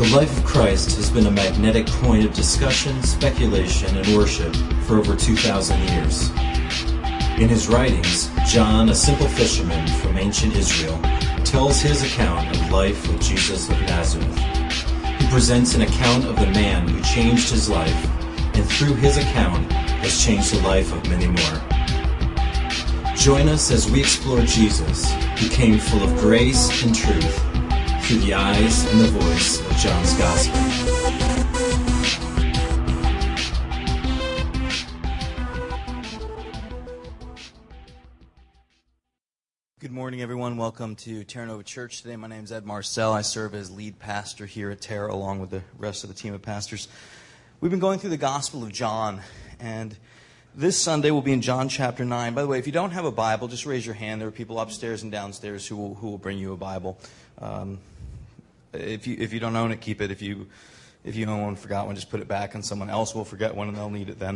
The life of Christ has been a magnetic point of discussion, speculation, and worship for over 2,000 years. In his writings, John, a simple fisherman from ancient Israel, tells his account of life with Jesus of Nazareth. He presents an account of the man who changed his life, and through his account has changed the life of many more. Join us as we explore Jesus, who came full of grace and truth, through the eyes and the voice of John's Gospel. Good morning, everyone. Welcome to Terra Nova Church today. My name is Ed Marcel. I serve as lead pastor here at Terra, along with the rest of the team of pastors. We've been going through the Gospel of John, and this Sunday we'll be in John chapter 9. By the way, if you don't have a Bible, just raise your hand. There are people upstairs and downstairs who will bring you a Bible. If you don't own it, keep it. If you own one, forgot one, just put it back, and someone else will forget one, and they'll need it then.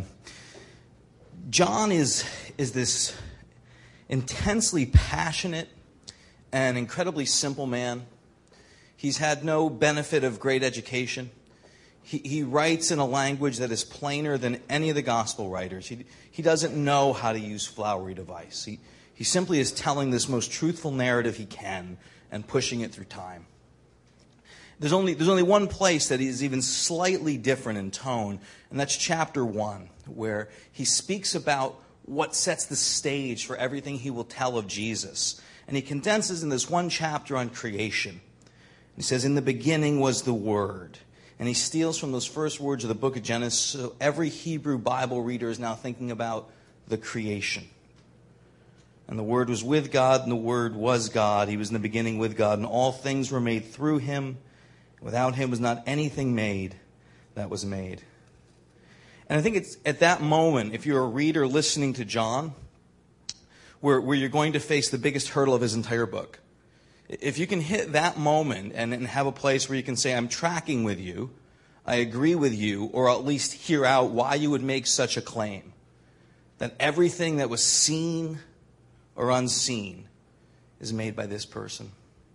John is this intensely passionate and incredibly simple man. He's had no benefit of great education. He writes in a language that is plainer than any of the gospel writers. He doesn't know how to use flowery device. He simply is telling this most truthful narrative he can and pushing it through time. There's only one place that is even slightly different in tone, and that's chapter 1, where he speaks about what sets the stage for everything he will tell of Jesus. And he condenses in this one chapter on creation. He says, "In the beginning was the Word." And he steals from those first words of the book of Genesis, so every Hebrew Bible reader is now thinking about the creation. And the Word was with God, and the Word was God. He was in the beginning with God, and all things were made through him. Without him was not anything made that was made. And I think it's at that moment, if you're a reader listening to John, where you're going to face the biggest hurdle of his entire book. If you can hit that moment and have a place where you can say, I'm tracking with you, I agree with you, or at least hear out why you would make such a claim, that everything that was seen or unseen is made by this person.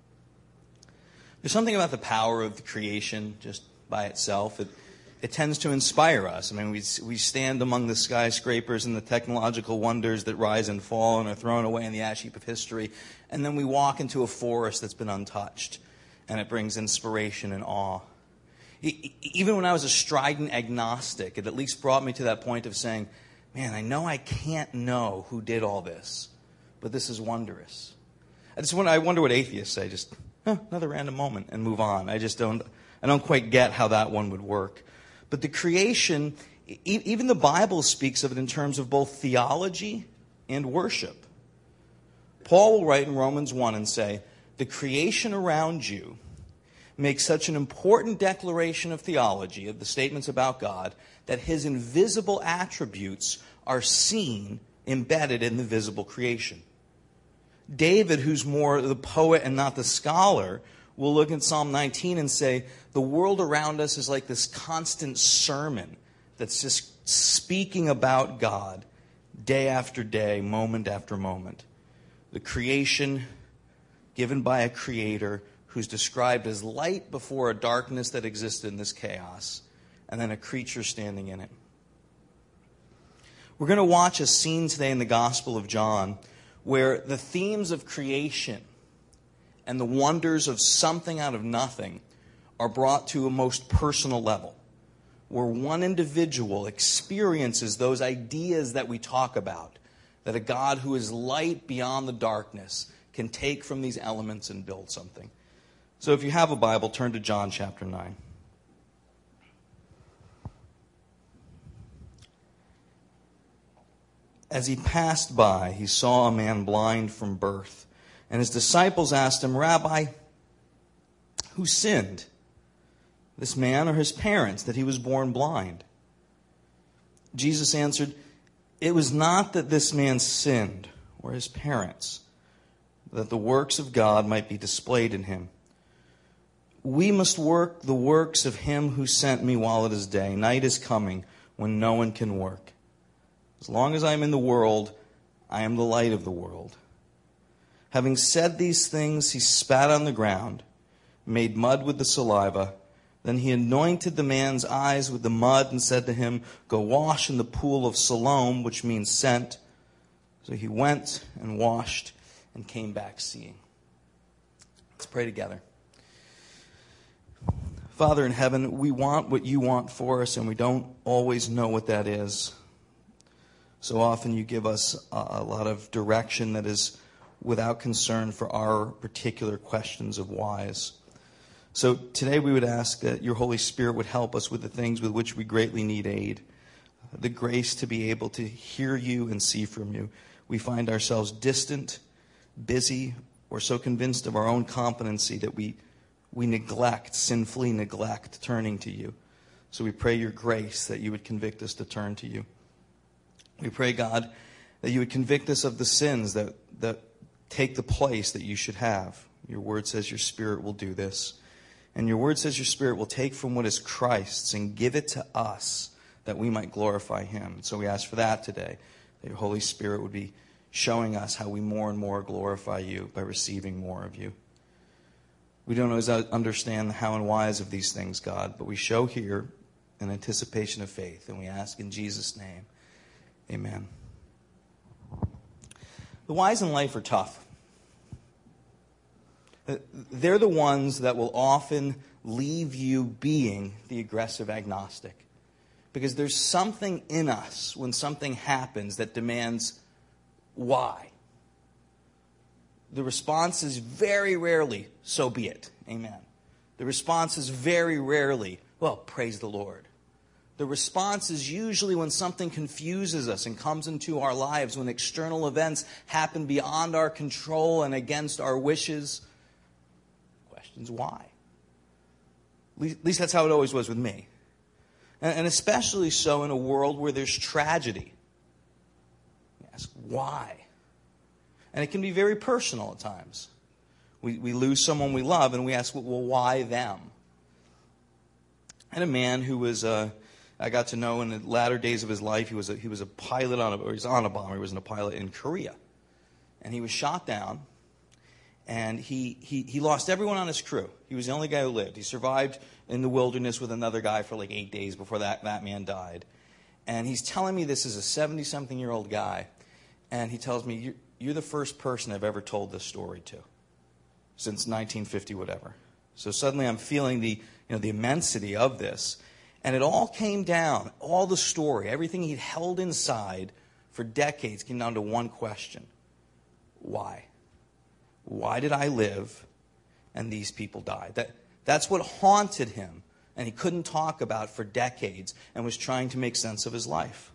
There's something about the power of the creation just by itself. It tends to inspire us. I mean, we stand among the skyscrapers and the technological wonders that rise and fall and are thrown away in the ash heap of history. And then we walk into a forest that's been untouched, and it brings inspiration and awe. Even when I was a strident agnostic, it at least brought me to that point of saying, man, I know I can't know who did all this, but this is wondrous. I wonder what atheists say, just another random moment and move on. I don't quite get how that one would work. But the creation, even the Bible speaks of it in terms of both theology and worship. Paul will write in Romans 1 and say, the creation around you makes such an important declaration of theology, of the statements about God, that his invisible attributes are seen embedded in the visible creation. David, who's more the poet and not the scholar, will look at Psalm 19 and say, the world around us is like this constant sermon that's just speaking about God day after day, moment after moment. The creation given by a creator who's described as light before a darkness that existed in this chaos, and then a creature standing in it. We're going to watch a scene today in the Gospel of John where the themes of creation and the wonders of something out of nothing are brought to a most personal level, where one individual experiences those ideas that we talk about, that a God who is light beyond the darkness can take from these elements and build something. So if you have a Bible, turn to John chapter 9. As he passed by, he saw a man blind from birth. And his disciples asked him, Rabbi, who sinned, this man or his parents, that he was born blind? Jesus answered, it was not that this man sinned or his parents, but that the works of God might be displayed in him. We must work the works of him who sent me while it is day. Night is coming when no one can work. As long as I am in the world, I am the light of the world. Having said these things, he spat on the ground, made mud with the saliva, Then he anointed the man's eyes with the mud and said to him, "Go wash in the pool of Siloam," which means sent. So he went and washed and came back seeing. Let's pray together. Father in heaven, we want what you want for us, and we don't always know what that is. So often you give us a lot of direction that is without concern for our particular questions of whys. So today we would ask that your Holy Spirit would help us with the things with which we greatly need aid. The grace to be able to hear you and see from you. We find ourselves distant, busy, or so convinced of our own competency that we sinfully neglect turning to you. So we pray your grace that you would convict us to turn to you. We pray, God, that you would convict us of the sins that take the place that you should have. Your word says your Spirit will do this. And your word says your Spirit will take from what is Christ's and give it to us that we might glorify him. So we ask for that today, that your Holy Spirit would be showing us how we more and more glorify you by receiving more of you. We don't always understand the how and whys of these things, God, but we show here an anticipation of faith, and we ask in Jesus' name, amen. The whys in life are tough. They're the ones that will often leave you being the aggressive agnostic. Because there's something in us when something happens that demands why. The response is very rarely, so be it. Amen. The response is very rarely, well, praise the Lord. The response is usually when something confuses us and comes into our lives, when external events happen beyond our control and against our wishes. Questions why? At least that's how it always was with me. And especially so in a world where there's tragedy. You ask, why? And it can be very personal at times. We lose someone we love and we ask, well, why them? I had a man who was, I got to know in the latter days of his life, he was a pilot he was on a bomber. He was a pilot in Korea. And he was shot down. And he lost everyone on his crew. He was the only guy who lived. He survived in the wilderness with another guy for like 8 days before that man died. And he's telling me this is a 70-something-year-old guy. And he tells me, you're the first person I've ever told this story to since 1950, whatever. So suddenly I'm feeling the immensity of this. And it all came down, all the story, everything he'd held inside for decades came down to one question. Why? Why did I live and these people died? That's what haunted him and he couldn't talk about for decades and was trying to make sense of his life.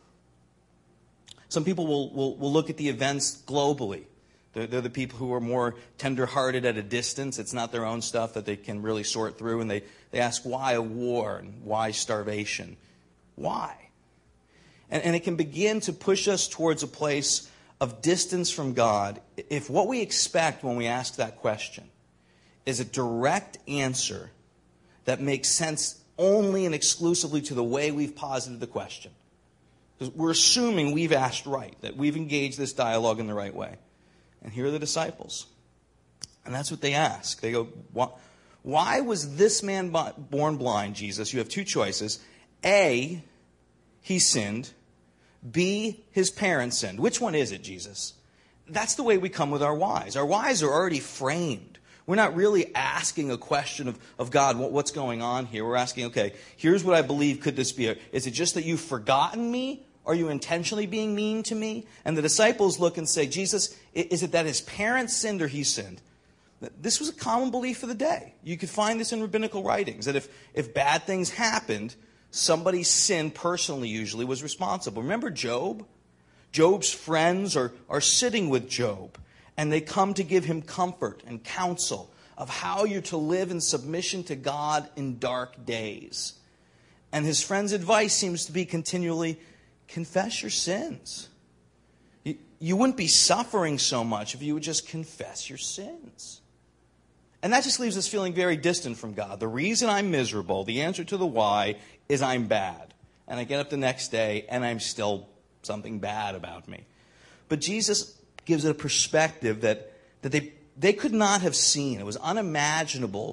Some people will look at the events globally. They're the people who are more tender-hearted at a distance. It's not their own stuff that they can really sort through. And they ask, why a war? And why starvation? Why? And it can begin to push us towards a place of distance from God if what we expect when we ask that question is a direct answer that makes sense only and exclusively to the way we've posited the question. Because we're assuming we've asked right, that we've engaged this dialogue in the right way. And here are the disciples. And that's what they ask. They go, why was this man born blind, Jesus? You have two choices. A, he sinned. B, his parents sinned. Which one is it, Jesus? That's the way we come with our whys. Our whys are already framed. We're not really asking a question of God, what's going on here? We're asking, okay, here's what I believe could this be. Is it just that you've forgotten me? Are you intentionally being mean to me? And the disciples look and say, Jesus, is it that his parents sinned or he sinned? This was a common belief of the day. You could find this in rabbinical writings, that if bad things happened, somebody's sin personally usually was responsible. Remember Job? Job's friends are sitting with Job, and they come to give him comfort and counsel of how you're to live in submission to God in dark days. And his friend's advice seems to be continually, confess your sins. You wouldn't be suffering so much if you would just confess your sins. And that just leaves us feeling very distant from God. The reason I'm miserable, the answer to the why, is I'm bad. And I get up the next day and I'm still something bad about me. But Jesus gives it a perspective that they could not have seen. It was unimaginable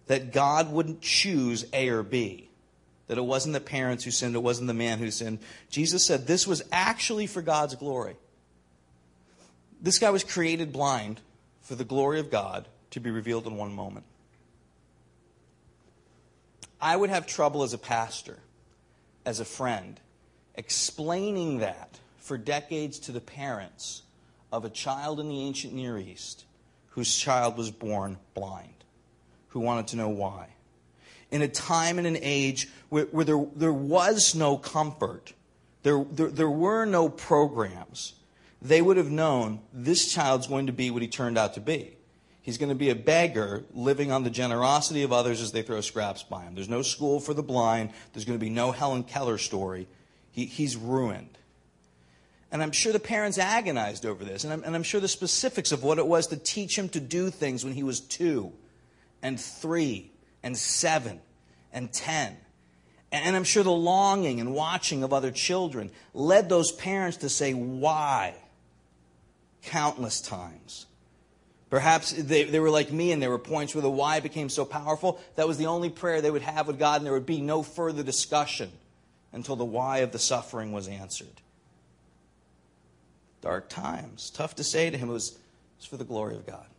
that God wouldn't choose A or B, that it wasn't the parents who sinned, it wasn't the man who sinned. Jesus said this was actually for God's glory. This guy was created blind for the glory of God to be revealed in one moment. I would have trouble as a pastor, as a friend, explaining that for decades to the parents of a child in the ancient Near East whose child was born blind, who wanted to know why. In a time and an age where there was no comfort, there were no programs, they would have known this child's going to be what he turned out to be. He's going to be a beggar living on the generosity of others as they throw scraps by him. There's no school for the blind. There's going to be no Helen Keller story. He's ruined. And I'm sure the parents agonized over this. And I'm sure the specifics of what it was to teach him to do things when he was 2 and 3 and 7 and 10. And I'm sure the longing and watching of other children led those parents to say, why? Countless times. Perhaps they were like me, and there were points where the why became so powerful, that was the only prayer they would have with God, and there would be no further discussion until the why of the suffering was answered. Dark times. Tough to say to him. It was for the glory of God.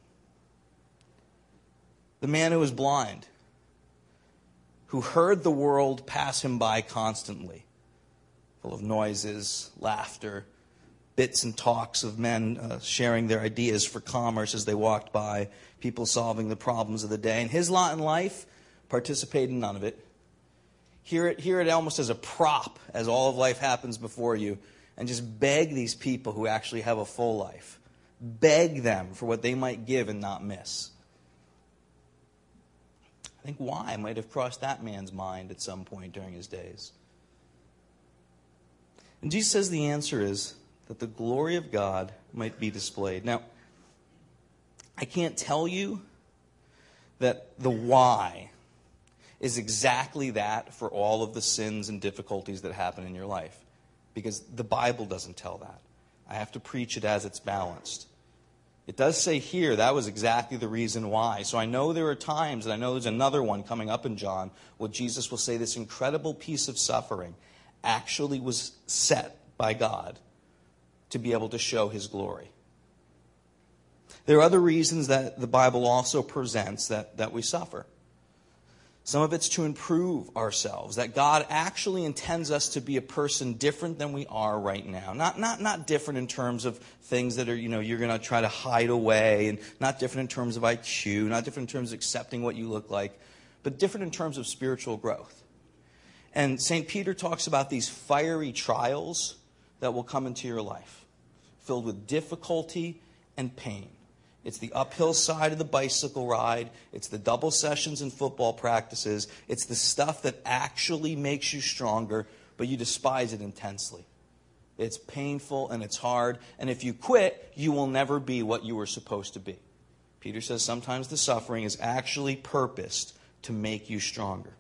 The man who was blind, who heard the world pass him by constantly, full of noises, laughter, bits and talks of men sharing their ideas for commerce as they walked by, people solving the problems of the day. And his lot in life, participated in none of it. Hear it almost as a prop as all of life happens before you, and just beg these people who actually have a full life. Beg them for what they might give and not miss. I think why might have crossed that man's mind at some point during his days. And Jesus says the answer is that the glory of God might be displayed. Now, I can't tell you that the why is exactly that for all of the sins and difficulties that happen in your life, because the Bible doesn't tell that. I have to preach it as it's balanced. It does say here that was exactly the reason why. So I know there are times, and I know there's another one coming up in John, where Jesus will say this incredible piece of suffering actually was set by God to be able to show his glory. There are other reasons that the Bible also presents that we suffer. Some of it's to improve ourselves, that God actually intends us to be a person different than we are right now. Not different in terms of things that are, you're going to try to hide away, and not different in terms of IQ, not different in terms of accepting what you look like, but different in terms of spiritual growth. And St. Peter talks about these fiery trials that will come into your life, filled with difficulty and pain. It's the uphill side of the bicycle ride. It's the double sessions in football practices. It's the stuff that actually makes you stronger, but you despise it intensely. It's painful and it's hard. And if you quit, you will never be what you were supposed to be. Peter says sometimes the suffering is actually purposed to make you stronger.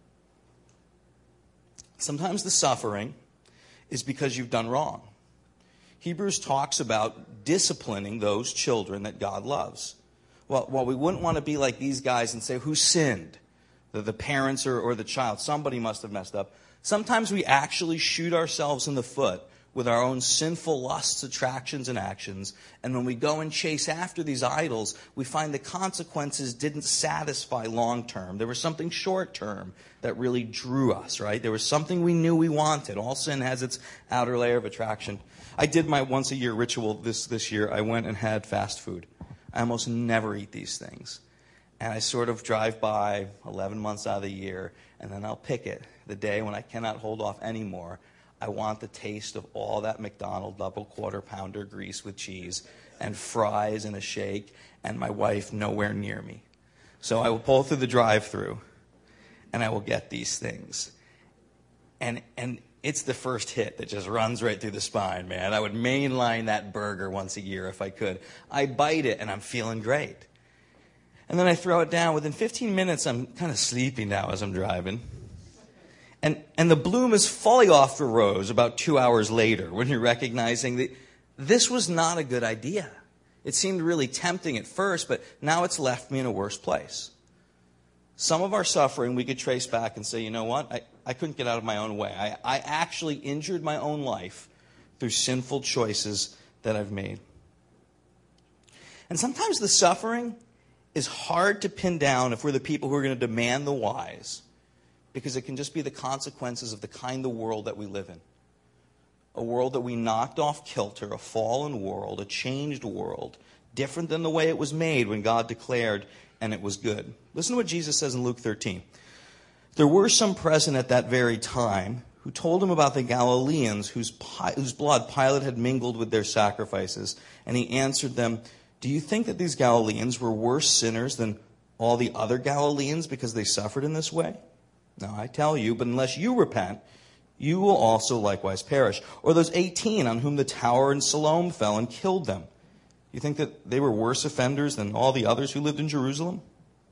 Sometimes the suffering is because you've done wrong. Hebrews talks about disciplining those children that God loves. Well, we wouldn't want to be like these guys and say, who sinned? The parents or the child. Somebody must have messed up. Sometimes we actually shoot ourselves in the foot with our own sinful lusts, attractions, and actions. And when we go and chase after these idols, we find the consequences didn't satisfy long term. There was something short term that really drew us, right? There was something we knew we wanted. All sin has its outer layer of attraction. I did my once a year ritual this year. I went and had fast food. I almost never eat these things. And I sort of drive by 11 months out of the year, and then I'll pick it the day when I cannot hold off anymore. I want the taste of all that McDonald's double quarter pounder grease with cheese and fries and a shake, and my wife nowhere near me. So I will pull through the drive-thru, and I will get these things. And it's the first hit that just runs right through the spine, man. I would mainline that burger once a year if I could. I bite it, and I'm feeling great. And then I throw it down. Within 15 minutes, I'm kind of sleepy now as I'm driving. And the bloom is fully off the rose about 2 hours later when you're recognizing that this was not a good idea. It seemed really tempting at first, but now it's left me in a worse place. Some of our suffering we could trace back and say, you know what? I couldn't get out of my own way. I actually injured my own life through sinful choices that I've made. And sometimes the suffering is hard to pin down if we're the people who are going to demand the whys, because it can just be the consequences of the kind of world that we live in. A world that we knocked off kilter, a fallen world, a changed world, different than the way it was made when God declared and it was good. Listen to what Jesus says in Luke 13. There were some present at that very time who told him about the Galileans whose blood Pilate had mingled with their sacrifices. And he answered them, do you think that these Galileans were worse sinners than all the other Galileans because they suffered in this way? No, I tell you, but unless you repent, you will also likewise perish. Or those 18 on whom the tower in Siloam fell and killed them. You think that they were worse offenders than all the others who lived in Jerusalem?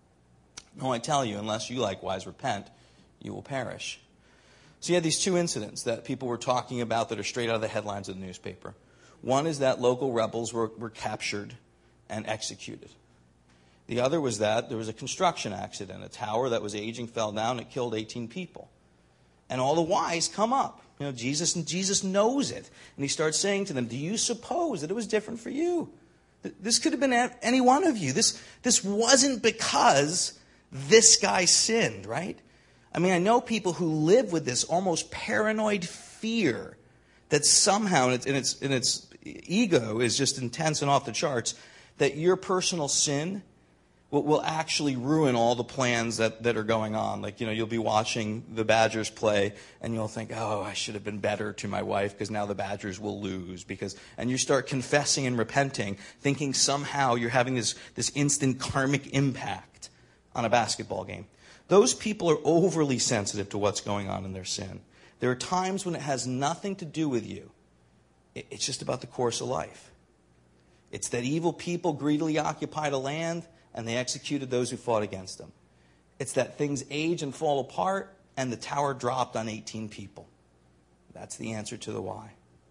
No, I tell you, unless you likewise repent, you will perish. So you had these two incidents that people were talking about that are straight out of the headlines of the newspaper. One is that local rebels were captured and executed. The other was that there was a construction accident. A tower that was aging fell down. It killed 18 people. And all the whys come up. You know, Jesus knows it. And he starts saying to them, do you suppose that it was different for you? This could have been any one of you. This wasn't because this guy sinned, right? I mean, I know people who live with this almost paranoid fear that somehow, and its ego is just intense and off the charts, that your personal sin will actually ruin all the plans that are going on. Like, you know, you'll be watching the Badgers play and you'll think, oh, I should have been better to my wife because now the Badgers will lose. And you start confessing and repenting, thinking somehow you're having this instant karmic impact on a basketball game. Those people are overly sensitive to what's going on in their sin. There are times when it has nothing to do with you. It's just about the course of life. It's that evil people greedily occupied a land and they executed those who fought against them. It's that things age and fall apart, and the tower dropped on 18 people. That's the answer to the why.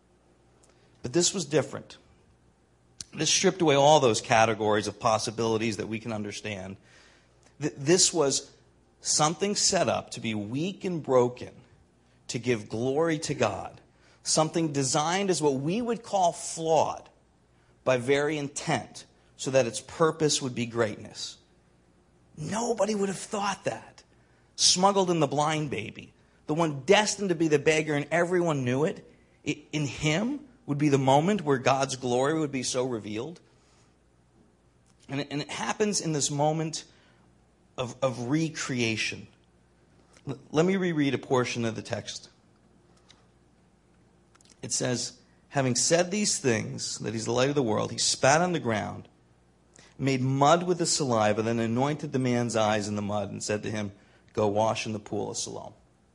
But this was different. This stripped away all those categories of possibilities that we can understand. This was something set up to be weak and broken, to give glory to God. Something designed as what we would call flawed by very intent, so that its purpose would be greatness. Nobody would have thought that. Smuggled in the blind baby, the one destined to be the beggar and everyone knew it, in him would be the moment where God's glory would be so revealed. And it happens in this moment of recreation. Let me reread a portion of the text. It says, having said these things, that he's the light of the world, he spat on the ground, made mud with the saliva, then anointed the man's eyes in the mud and said to him, go wash in the pool of Siloam.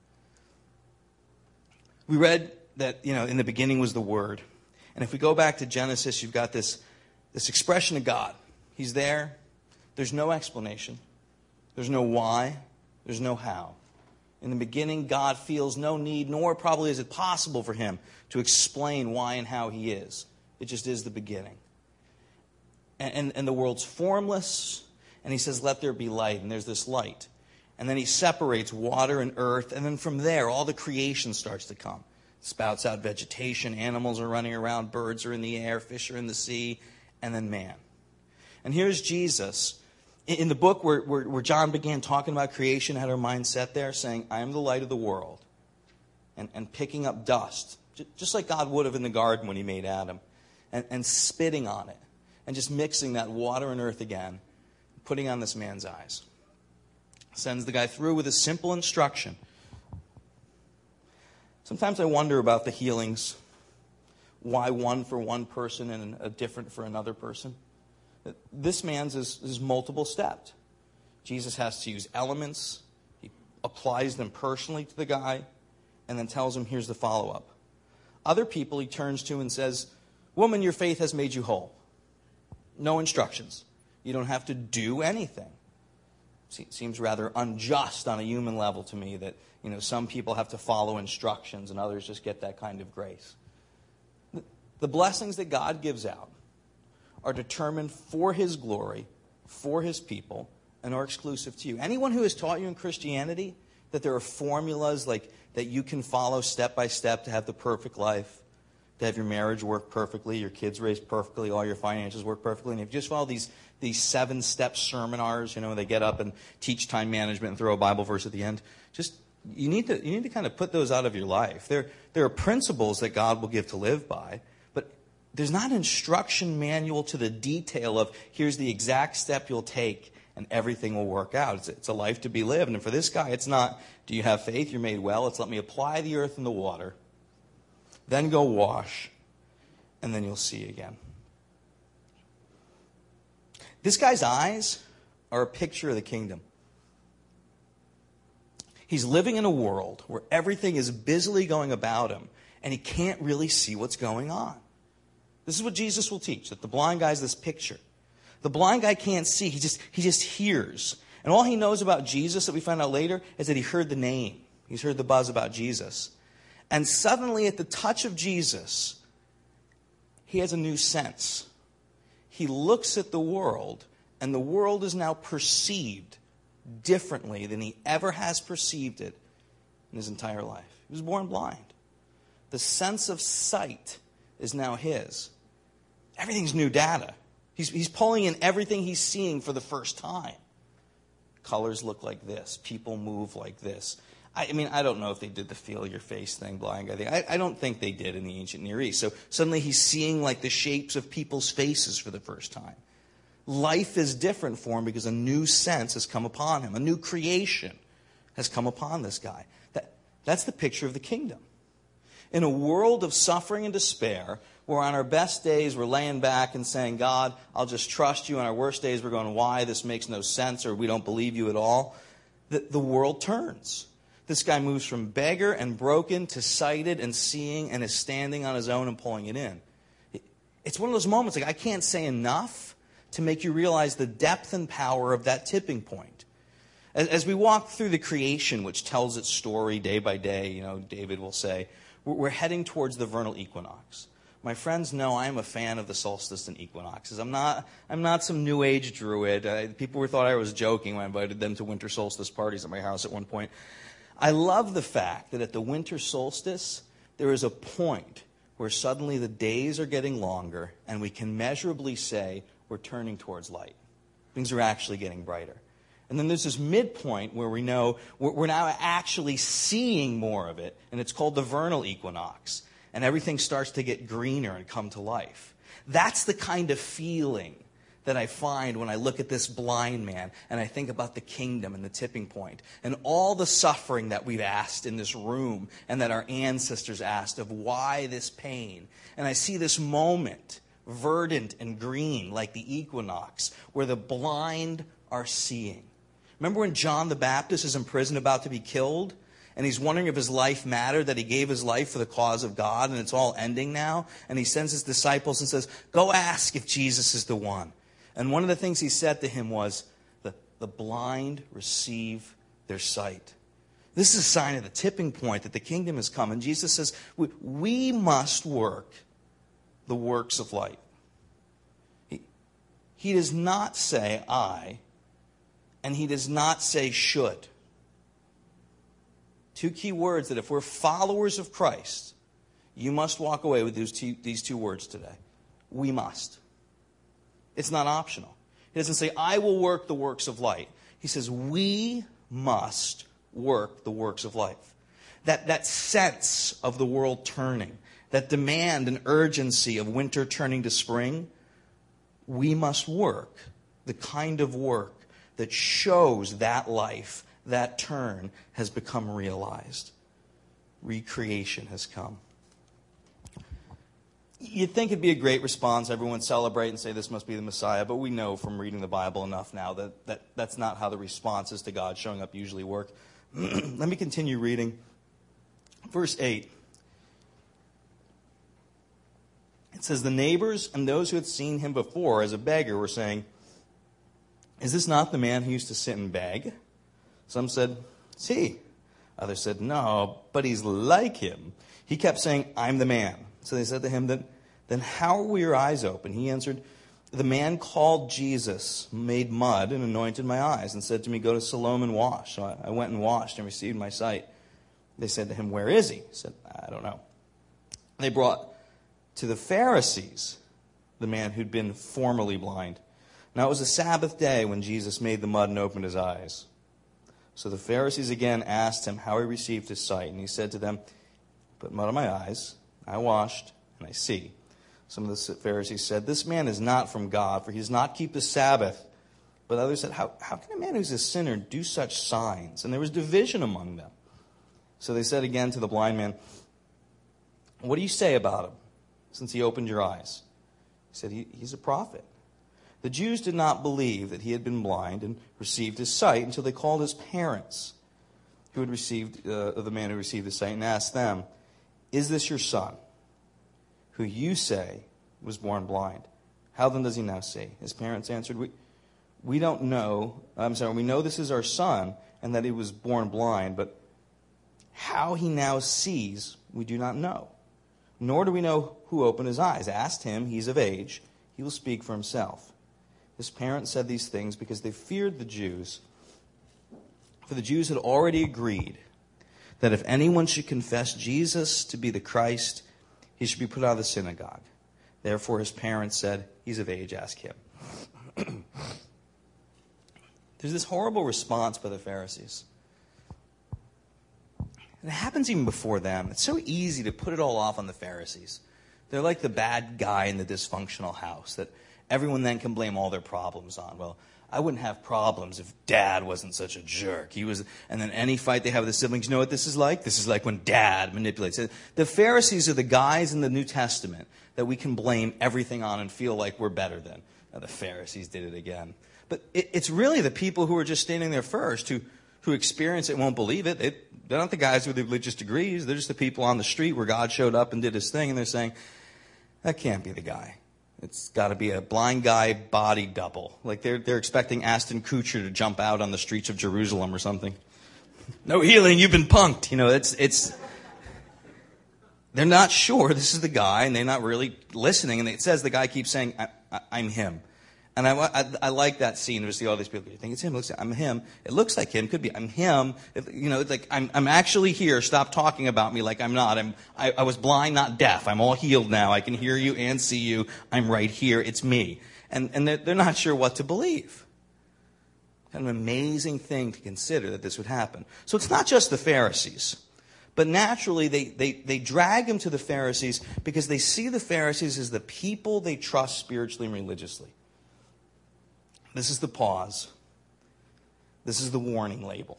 We read that, in the beginning was the Word. And if we go back to Genesis, you've got this expression of God. He's there. There's no explanation. There's no why. There's no how. In the beginning, God feels no need, nor probably is it possible for him to explain why and how he is. It just is the beginning. And the world's formless, and he says, let there be light, and there's this light. And then he separates water and earth, and then from there, all the creation starts to come. Spouts out vegetation, animals are running around, birds are in the air, fish are in the sea, and then man. And here's Jesus. In the book where John began talking about creation, had our mind set there, saying, I am the light of the world, and picking up dust, just like God would have in the garden when he made Adam, and spitting on it. And just mixing that water and earth again, putting on this man's eyes. Sends the guy through with a simple instruction. Sometimes I wonder about the healings. Why one for one person and a different for another person? This man's is multiple stepped. Jesus has to use elements. He applies them personally to the guy and then tells him, here's the follow-up. Other people he turns to and says, woman, your faith has made you whole. No instructions. You don't have to do anything. Seems rather unjust on a human level to me that, some people have to follow instructions and others just get that kind of grace. The blessings that God gives out are determined for his glory, for his people, and are exclusive to you. Anyone who has taught you in Christianity that there are formulas like that you can follow step by step to have the perfect life, to have your marriage work perfectly, your kids raised perfectly, all your finances work perfectly, and if you just follow these 7-step seminars, they get up and teach time management and throw a Bible verse at the end, just you need to kind of put those out of your life. There are principles that God will give to live by, but there's not an instruction manual to the detail of here's the exact step you'll take and everything will work out. It's a life to be lived. And for this guy, it's not, do you have faith? You're made well. It's let me apply the earth and the water, then go wash, and then you'll see again. This guy's eyes are a picture of the kingdom. He's living in a world where everything is busily going about him, and he can't really see what's going on. This is what Jesus will teach, that the blind guy's this picture. The blind guy can't see, he just hears. And all he knows about Jesus that we find out later is that he heard the name. He's heard the buzz about Jesus. And suddenly at the touch of Jesus, he has a new sense. He looks at the world, and the world is now perceived differently than he ever has perceived it in his entire life. He was born blind. The sense of sight is now his. Everything's new data. He's pulling in everything he's seeing for the first time. Colors look like this. People move like this. I mean, I don't know if they did the feel your face thing, blind guy thing. I don't think they did in the ancient Near East. So suddenly he's seeing like the shapes of people's faces for the first time. Life is different for him because a new sense has come upon him. A new creation has come upon this guy. That's the picture of the kingdom. In a world of suffering and despair, where on our best days we're laying back and saying, God, I'll just trust you. On our worst days we're going, why? This makes no sense, or we don't believe you at all. The world turns. This guy moves from beggar and broken to sighted and seeing and is standing on his own and pulling it in. It's one of those moments, like I can't say enough to make you realize the depth and power of that tipping point. As we walk through the creation, which tells its story day by day, David will say, we're heading towards the vernal equinox. My friends know I am a fan of the solstice and equinoxes. I'm not some New Age druid. People thought I was joking when I invited them to winter solstice parties at my house at one point. I love the fact that at the winter solstice, there is a point where suddenly the days are getting longer and we can measurably say we're turning towards light. Things are actually getting brighter. And then there's this midpoint where we know we're now actually seeing more of it, and it's called the vernal equinox. And everything starts to get greener and come to life. That's the kind of feeling that I find when I look at this blind man and I think about the kingdom and the tipping point and all the suffering that we've asked in this room and that our ancestors asked of why this pain. And I see this moment, verdant and green like the equinox, where the blind are seeing. Remember when John the Baptist is in prison about to be killed? And he's wondering if his life mattered, that he gave his life for the cause of God, and it's all ending now. And he sends his disciples and says, go ask if Jesus is the one. And one of the things he said to him was, the blind receive their sight. This is a sign of the tipping point that the kingdom has come. And Jesus says, we must work the works of light. He does not say I, and he does not say should. Two key words that if we're followers of Christ, you must walk away with these two words today. We must. It's not optional. He doesn't say, I will work the works of light. He says, we must work the works of life. That sense of the world turning, that demand and urgency of winter turning to spring, we must work the kind of work that shows that life, that turn has become realized. Recreation has come. You'd think it'd be a great response. Everyone celebrate and say this must be the Messiah. But we know from reading the Bible enough now that that's not how the responses to God showing up usually work. Let me continue reading. Verse 8. It says, the neighbors and those who had seen him before as a beggar were saying, is this not the man who used to sit and beg? Some said, it's he. Others said, no, but he's like him. He kept saying, I'm the man. So they said to him, then how were your eyes open? He answered, the man called Jesus made mud and anointed my eyes and said to me, go to Siloam and wash. So I went and washed and received my sight. They said to him, where is he? He said, I don't know. They brought to the Pharisees the man who'd been formerly blind. Now it was a Sabbath day when Jesus made the mud and opened his eyes. So the Pharisees again asked him how he received his sight. And he said to them, put mud on my eyes, I washed, and I see. Some of the Pharisees said, this man is not from God, for he does not keep the Sabbath. But others said, how can a man who's a sinner do such signs? And there was division among them. So they said again to the blind man, what do you say about him, since he opened your eyes? He said, he's a prophet. The Jews did not believe that he had been blind and received his sight until they called his parents, who had received the man who received his sight, and asked them, is this your son, who you say was born blind? How then does he now see? His parents answered, we don't know. We know this is our son and that he was born blind, but how he now sees, we do not know. Nor do we know who opened his eyes. Asked him, he's of age. He will speak for himself. His parents said these things because they feared the Jews. For the Jews had already agreed that if anyone should confess Jesus to be the Christ, he should be put out of the synagogue. Therefore his parents said, he's of age, ask him. There's this horrible response by the Pharisees. And it happens even before them. It's so easy to put it all off on the Pharisees. They're like the bad guy in the dysfunctional house that everyone then can blame all their problems on. Well, I wouldn't have problems if Dad wasn't such a jerk. And then any fight they have with the siblings, you know what this is like? This is like when Dad manipulates. The Pharisees are the guys in the New Testament that we can blame everything on and feel like we're better than. Now, the Pharisees did it again. But it's really the people who are just standing there first who experience it and won't believe it. They're not the guys with the religious degrees. They're just the people on the street where God showed up and did his thing. And they're saying, that can't be the guy. It's got to be a blind guy body double. Like they're expecting Ashton Kutcher to jump out on the streets of Jerusalem or something. No healing, you've been punked. You know, it's. They're not sure this is the guy, and they're not really listening. And it says the guy keeps saying, I'm him. And I like that scene. We see all these people. You think it's him? It looks like, I'm him. It looks like him. Could be. I'm him. It's like I'm actually here. Stop talking about me like I'm not. I was blind, not deaf. I'm all healed now. I can hear you and see you. I'm right here. It's me. And they're not sure what to believe. Kind of an amazing thing to consider that this would happen. So it's not just the Pharisees. But naturally, they drag him to the Pharisees because they see the Pharisees as the people they trust spiritually and religiously. This is the pause. This is the warning label.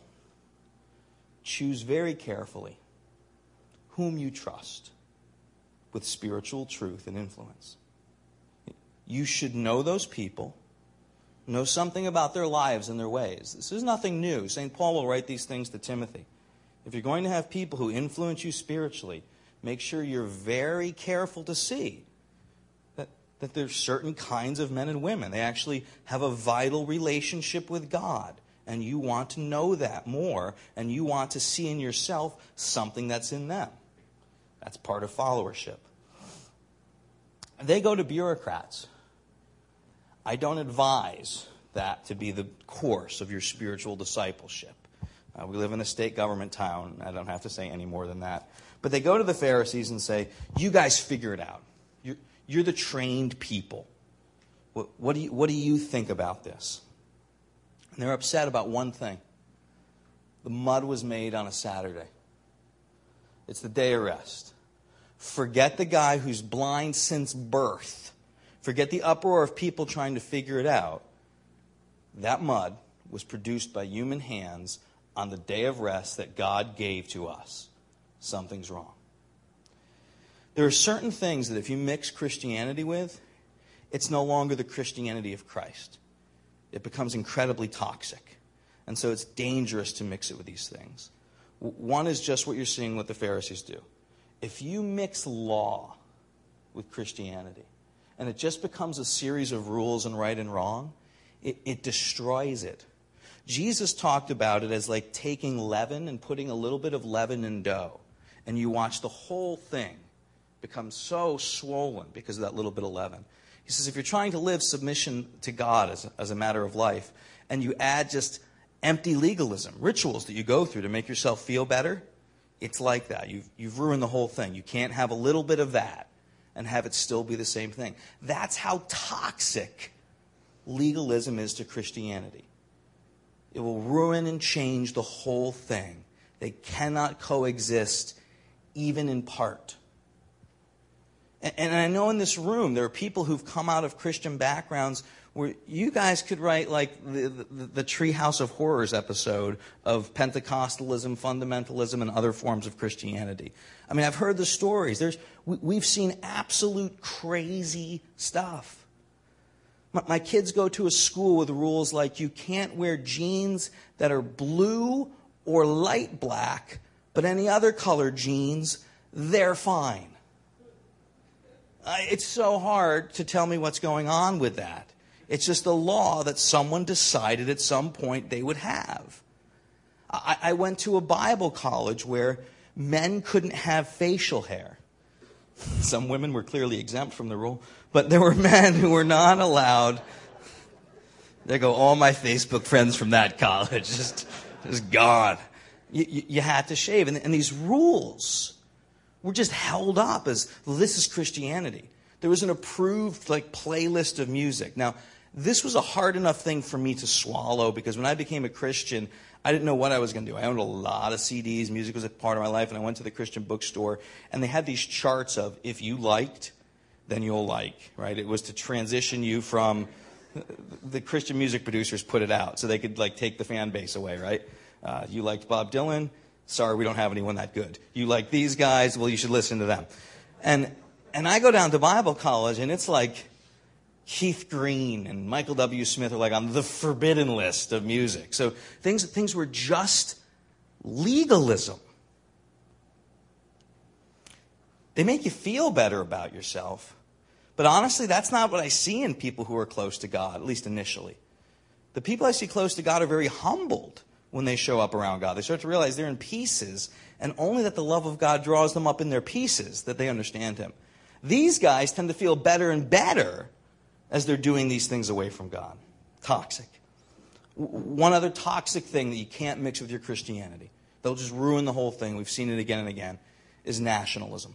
Choose very carefully whom you trust with spiritual truth and influence. You should know those people, know something about their lives and their ways. This is nothing new. St. Paul will write these things to Timothy. If you're going to have people who influence you spiritually, make sure you're very careful to see that there's certain kinds of men and women. They actually have a vital relationship with God. And you want to know that more. And you want to see in yourself something that's in them. That's part of followership. They go to bureaucrats. I don't advise that to be the course of your spiritual discipleship. We live in a state government town. I don't have to say any more than that. But they go to the Pharisees and say, you guys figure it out. You're the trained people. What do you think about this? And they're upset about one thing. The mud was made on a Saturday. It's the day of rest. Forget the guy who's blind since birth. Forget the uproar of people trying to figure it out. That mud was produced by human hands on the day of rest that God gave to us. Something's wrong. There are certain things that if you mix Christianity with, it's no longer the Christianity of Christ. It becomes incredibly toxic. And so it's dangerous to mix it with these things. One is just what you're seeing what the Pharisees do. If you mix law with Christianity, and it just becomes a series of rules and right and wrong, it destroys it. Jesus talked about it as like taking leaven and putting a little bit of leaven in dough. And you watch the whole thing become so swollen because of that little bit of leaven. He says, if you're trying to live submission to God as a matter of life, and you add just empty legalism, rituals that you go through to make yourself feel better, it's like that. You've ruined the whole thing. You can't have a little bit of that and have it still be the same thing. That's how toxic legalism is to Christianity. It will ruin and change the whole thing. They cannot coexist, even in part. And I know in this room there are people who've come out of Christian backgrounds where you guys could write like the Treehouse of Horrors episode of Pentecostalism, fundamentalism, and other forms of Christianity. I mean, I've heard the stories. We've seen absolute crazy stuff. My kids go to a school with rules like you can't wear jeans that are blue or light black, but any other color jeans, they're fine. It's so hard to tell me what's going on with that. It's just a law that someone decided at some point they would have. I went to a Bible college where men couldn't have facial hair. Some women were clearly exempt from the rule, but there were men who were not allowed. There go all my Facebook friends from that college, just gone. You had to shave. And these rules were just held up as, well, this is Christianity. There was an approved playlist of music. Now, this was a hard enough thing for me to swallow because when I became a Christian, I didn't know what I was going to do. I owned a lot of CDs. Music was a part of my life. And I went to the Christian bookstore, and they had these charts of if you liked, then you'll like, right? It was to transition you from the Christian music producers put it out so they could take the fan base away, right? You liked Bob Dylan? Sorry, we don't have anyone that good. You like these guys? Well, you should listen to them. And I go down to Bible college, and it's like Keith Green and Michael W. Smith are on the forbidden list of music. So things were just legalism. They make you feel better about yourself. But honestly, that's not what I see in people who are close to God, at least initially. The people I see close to God are very humbled when they show up around God. They start to realize they're in pieces, and only that the love of God draws them up in their pieces, that they understand Him. These guys tend to feel better and better as they're doing these things away from God. Toxic. One other toxic thing that you can't mix with your Christianity, they'll just ruin the whole thing, we've seen it again and again, is nationalism.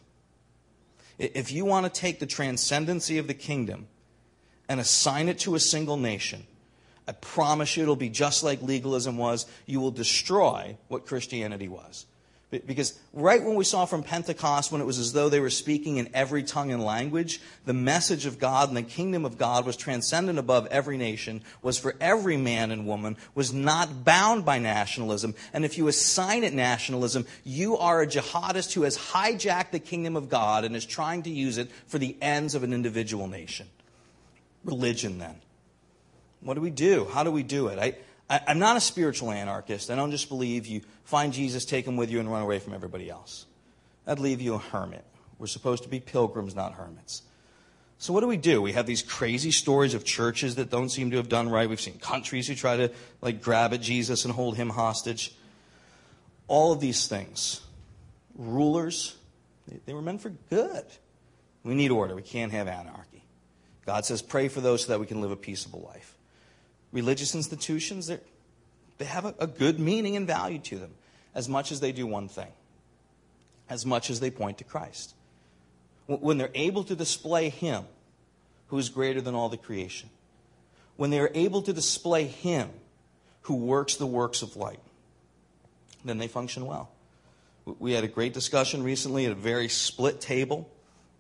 If you want to take the transcendency of the kingdom and assign it to a single nation, I promise you it'll be just like legalism was. You will destroy what Christianity was. Because right when we saw from Pentecost, when it was as though they were speaking in every tongue and language, the message of God and the kingdom of God was transcendent above every nation, was for every man and woman, was not bound by nationalism. And if you assign it nationalism, you are a jihadist who has hijacked the kingdom of God and is trying to use it for the ends of an individual nation. Religion, then. What do we do? How do we do it? I'm not a spiritual anarchist. I don't just believe you find Jesus, take Him with you, and run away from everybody else. That'd leave you a hermit. We're supposed to be pilgrims, not hermits. So what do? We have these crazy stories of churches that don't seem to have done right. We've seen countries who try to grab at Jesus and hold Him hostage. All of these things. Rulers, they were meant for good. We need order. We can't have anarchy. God says pray for those so that we can live a peaceable life. Religious institutions, they have a good meaning and value to them, as much as they do one thing, as much as they point to Christ. When they're able to display Him, who is greater than all the creation, when they are able to display Him, who works the works of light, then they function well. We had a great discussion recently at a very split table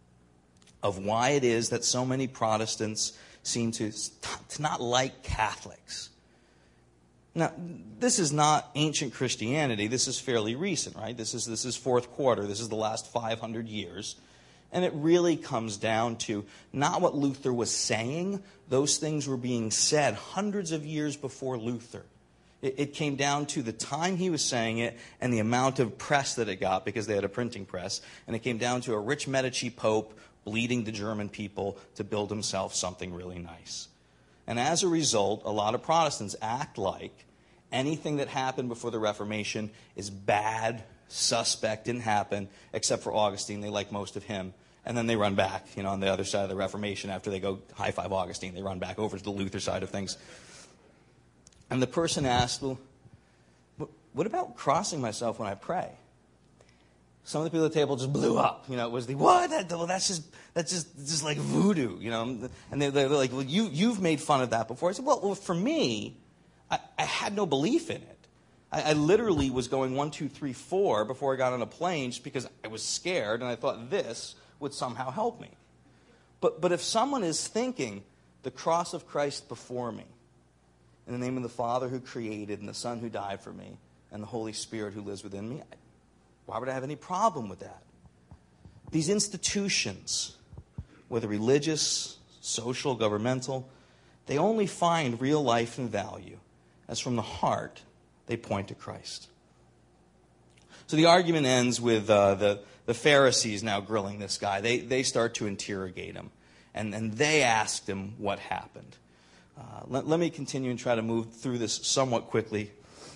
of why it is that so many Protestants seem to not like Catholics. Now, this is not ancient Christianity. This is fairly recent, right? This is fourth quarter. This is the last 500 years. And it really comes down to not what Luther was saying. Those things were being said hundreds of years before Luther. It came down to the time he was saying it and the amount of press that it got because they had a printing press. And it came down to a rich Medici pope bleeding the German people to build himself something really nice. And as a result, a lot of Protestants act like anything that happened before the Reformation is bad, suspect, didn't happen, except for Augustine. They like most of him. and then they run back, on the other side of the Reformation after they go high five Augustine. They run back over to the Luther side of things. And the person asked, well, what about crossing myself when I pray? Some of the people at the table just blew up. It was what? That's just like voodoo, And they're like, well, you've made fun of that before. I said, well, for me, I had no belief in it. I literally was going 1, 2, 3, 4 before I got on a plane just because I was scared and I thought this would somehow help me. But if someone is thinking the cross of Christ before me, in the name of the Father who created and the Son who died for me and the Holy Spirit who lives within me, why would I have any problem with that? These institutions, whether religious, social, governmental, they only find real life and value as from the heart they point to Christ. So the argument ends with the Pharisees now grilling this guy. They start to interrogate him, and they asked him what happened. Let me continue and try to move through this somewhat quickly.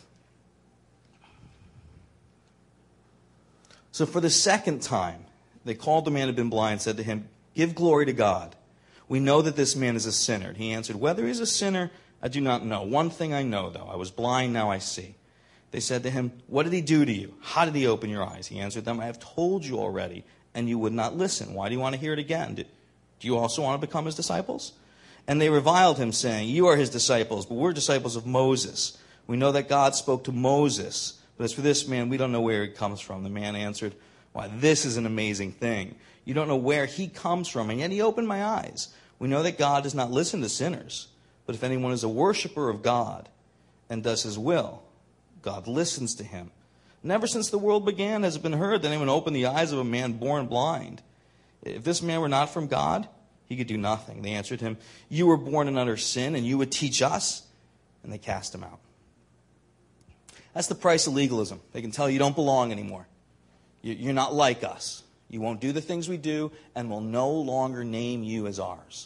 So for the second time, they called the man who had been blind and said to him, "Give glory to God. We know that this man is a sinner." And he answered, "Whether he is a sinner, I do not know. One thing I know, though. I was blind, now I see." They said to him, "What did he do to you? How did he open your eyes?" He answered them, "I have told you already, and you would not listen. Why do you want to hear it again? Do you also want to become his disciples?" And they reviled him, saying, "You are his disciples, but we're disciples of Moses. We know that God spoke to Moses. But as for this man, we don't know where he comes from." The man answered, "Why, this is an amazing thing. You don't know where he comes from, and yet he opened my eyes. We know that God does not listen to sinners. But if anyone is a worshiper of God and does his will, God listens to him. Never since the world began has it been heard that anyone opened the eyes of a man born blind. If this man were not from God, he could do nothing." They answered him, "You were born in utter sin, and you would teach us?" And they cast him out. That's the price of legalism. They can tell you don't belong anymore. You're not like us. You won't do the things we do, and we'll no longer name you as ours.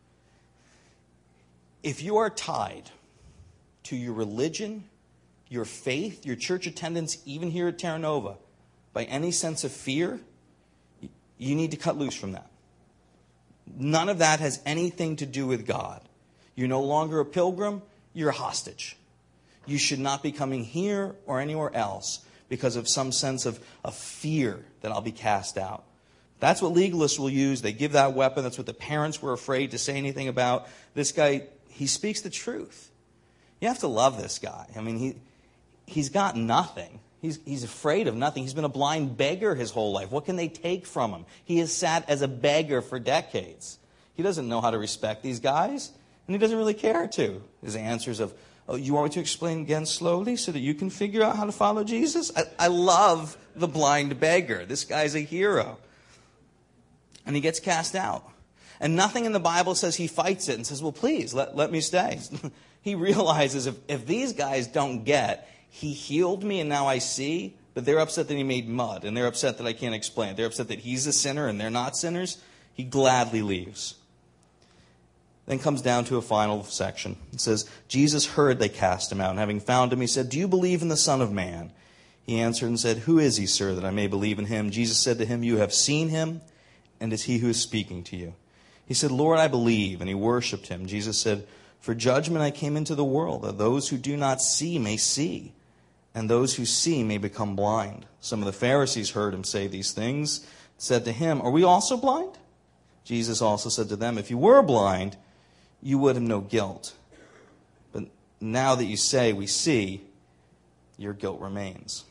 If you are tied to your religion, your faith, your church attendance, even here at Terra Nova, by any sense of fear, you need to cut loose from that. None of that has anything to do with God. You're no longer a pilgrim, you're a hostage. You should not be coming here or anywhere else because of some sense of fear that I'll be cast out. That's what legalists will use. They give that weapon. That's what the parents were afraid to say anything about. This guy, he speaks the truth. You have to love this guy. I mean, he's got nothing. He's afraid of nothing. He's been a blind beggar his whole life. What can they take from him? He has sat as a beggar for decades. He doesn't know how to respect these guys, and he doesn't really care to. His answers of, "Oh, you want me to explain again slowly so that you can figure out how to follow Jesus?" I love the blind beggar. This guy's a hero. And he gets cast out. And nothing in the Bible says he fights it and says, "Well, please, let me stay." He realizes if these guys don't get, he healed me and now I see, but they're upset that he made mud, and they're upset that I can't explain it. They're upset that he's a sinner and they're not sinners. He gladly leaves. Then comes down to a final section. It says, Jesus heard they cast him out, and having found him, he said, "Do you believe in the Son of Man?" He answered and said, "Who is he, sir, that I may believe in him?" Jesus said to him, "You have seen him, and it's he who is speaking to you." He said, "Lord, I believe," and he worshipped him. Jesus said, "For judgment I came into the world, that those who do not see may see, and those who see may become blind." Some of the Pharisees heard him say these things, said to him, "Are we also blind?" Jesus also said to them, "If you were blind, you would have no guilt. But now that you say, 'We see,' your guilt remains."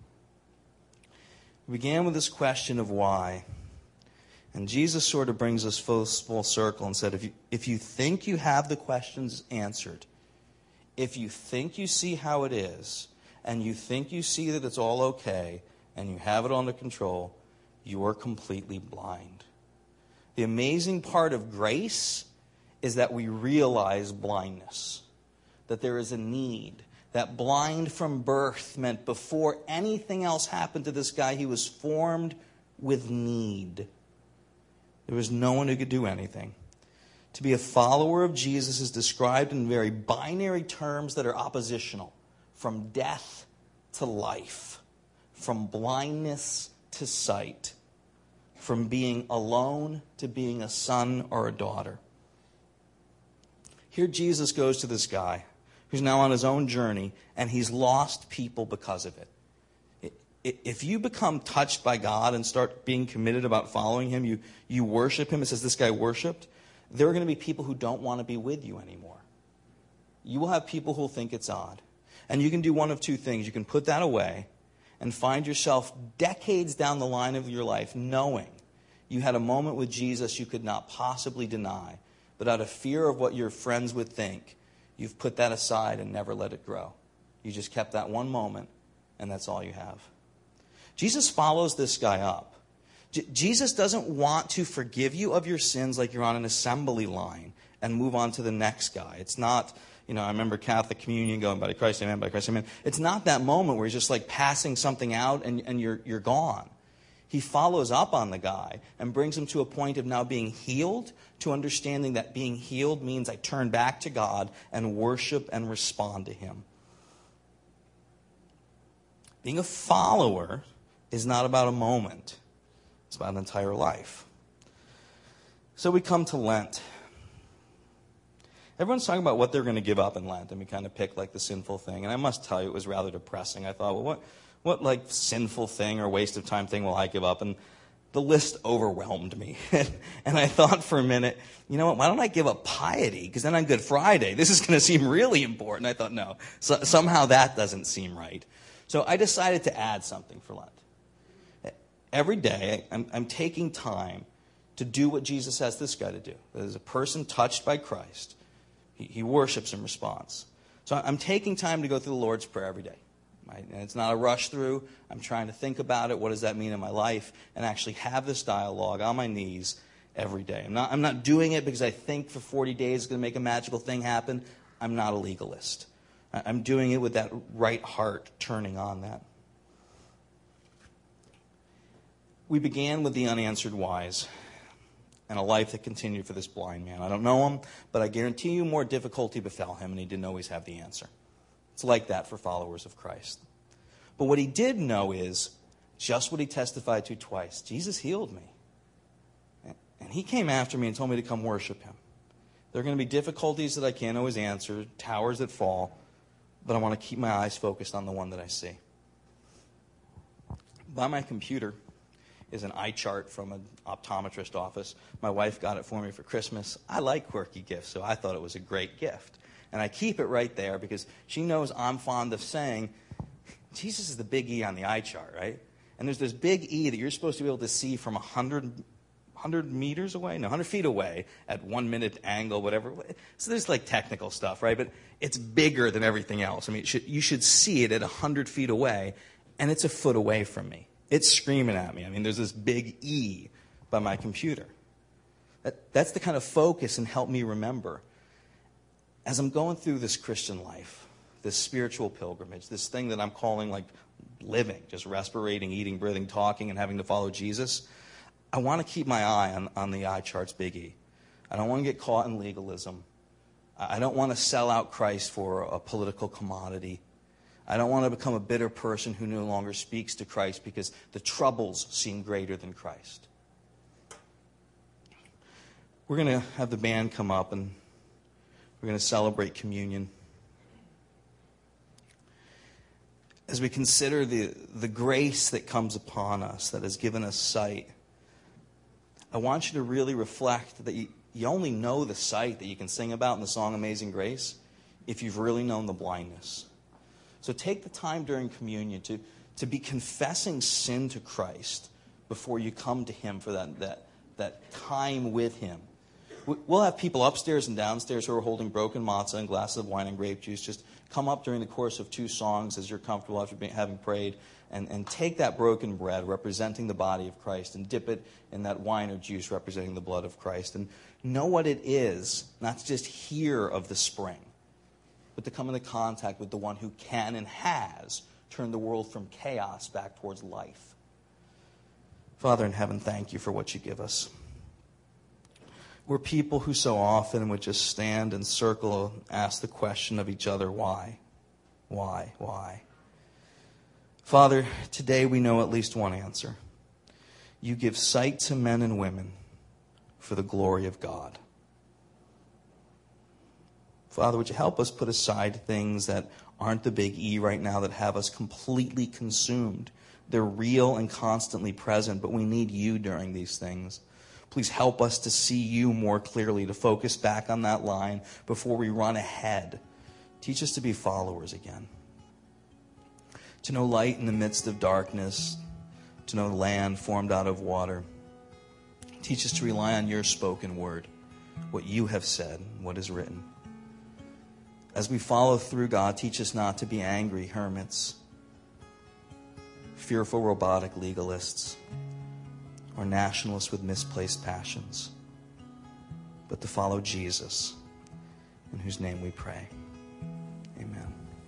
We began with this question of why. And Jesus sort of brings us full circle and said, if you think you have the questions answered, if you think you see how it is, and you think you see that it's all okay, and you have it under control, you are completely blind. The amazing part of grace is that we realize blindness, that there is a need, that blind from birth meant before anything else happened to this guy, he was formed with need. There was no one who could do anything. To be a follower of Jesus is described in very binary terms that are oppositional, from death to life, from blindness to sight, from being alone to being a son or a daughter. Here Jesus goes to this guy who's now on his own journey, and he's lost people because of it. If you become touched by God and start being committed about following him, you worship him, it says this guy worshiped, there are going to be people who don't want to be with you anymore. You will have people who will think it's odd. And you can do one of two things. You can put that away and find yourself decades down the line of your life knowing you had a moment with Jesus you could not possibly deny, but out of fear of what your friends would think, you've put that aside and never let it grow. You just kept that one moment, and that's all you have. Jesus follows this guy up. Jesus doesn't want to forgive you of your sins like you're on an assembly line and move on to the next guy. It's not, I remember Catholic communion going, by Christ, amen, by Christ, amen. It's not that moment where he's just like passing something out and you're gone. He follows up on the guy and brings him to a point of now being healed, to understanding that being healed means I turn back to God and worship and respond to him. Being a follower is not about a moment. It's about an entire life. So we come to Lent. Everyone's talking about what they're going to give up in Lent, and we kind of pick like the sinful thing. And I must tell you, it was rather depressing. I thought, well, what like sinful thing or waste of time thing will I give up? And the list overwhelmed me. And I thought for a minute, you know what, why don't I give up piety? Because then on Good Friday, this is going to seem really important. I thought, no, somehow that doesn't seem right. So I decided to add something for Lent. Every day, I'm taking time to do what Jesus asked this guy to do. As a person touched by Christ, he worships in response. So I'm taking time to go through the Lord's Prayer every day. Right? And it's not a rush through. I'm trying to think about it. What does that mean in my life? And actually have this dialogue on my knees every day. I'm not doing it because I think for 40 days it's going to make a magical thing happen. I'm not a legalist. I'm doing it with that right heart turning on that. We began with the unanswered whys and a life that continued for this blind man. I don't know him, but I guarantee you more difficulty befell him, and he didn't always have the answer. It's like that for followers of Christ. But what he did know is just what he testified to twice. Jesus healed me. And he came after me and told me to come worship him. There are going to be difficulties that I can't always answer, towers that fall, but I want to keep my eyes focused on the one that I see. By my computer is an eye chart from an optometrist office. My wife got it for me for Christmas. I like quirky gifts, so I thought it was a great gift. And I keep it right there because she knows I'm fond of saying, Jesus is the big E on the eye chart, right? And there's this big E that you're supposed to be able to see from 100 meters away? No, 100 feet away at 1 minute angle, whatever. So there's like technical stuff, right? But it's bigger than everything else. I mean, you should see it at 100 feet away, and it's a foot away from me. It's screaming at me. I mean, there's this big E by my computer. That's the kind of focus and help me remember. As I'm going through this Christian life, this spiritual pilgrimage, this thing that I'm calling like living, just respirating, eating, breathing, talking, and having to follow Jesus, I want to keep my eye on the eye chart's big E. I don't want to get caught in legalism. I don't want to sell out Christ for a political commodity. I don't want to become a bitter person who no longer speaks to Christ because the troubles seem greater than Christ. We're going to have the band come up and we're going to celebrate communion. As we consider the grace that comes upon us, that has given us sight, I want you to really reflect that you only know the sight that you can sing about in the song Amazing Grace if you've really known the blindness. So take the time during communion to be confessing sin to Christ before you come to him for that time with him. We'll have people upstairs and downstairs who are holding broken matzah and glasses of wine and grape juice. Just come up during the course of 2 songs as you're comfortable after having prayed and take that broken bread representing the body of Christ and dip it in that wine or juice representing the blood of Christ. And know what it is, not to just hear of the spring, but to come into contact with the one who can and has turned the world from chaos back towards life. Father in heaven, thank you for what you give us. We're people who so often would just stand and circle and ask the question of each other, why? Why? Why? Father, today we know at least one answer. You give sight to men and women for the glory of God. Father, would you help us put aside things that aren't the big E right now that have us completely consumed? They're real and constantly present, but we need you during these things. Please help us to see you more clearly, to focus back on that line before we run ahead. Teach us to be followers again. To know light in the midst of darkness, to know land formed out of water. Teach us to rely on your spoken word, what you have said, what is written. As we follow through, God, teach us not to be angry hermits, fearful robotic legalists, or nationalists with misplaced passions, but to follow Jesus, in whose name we pray.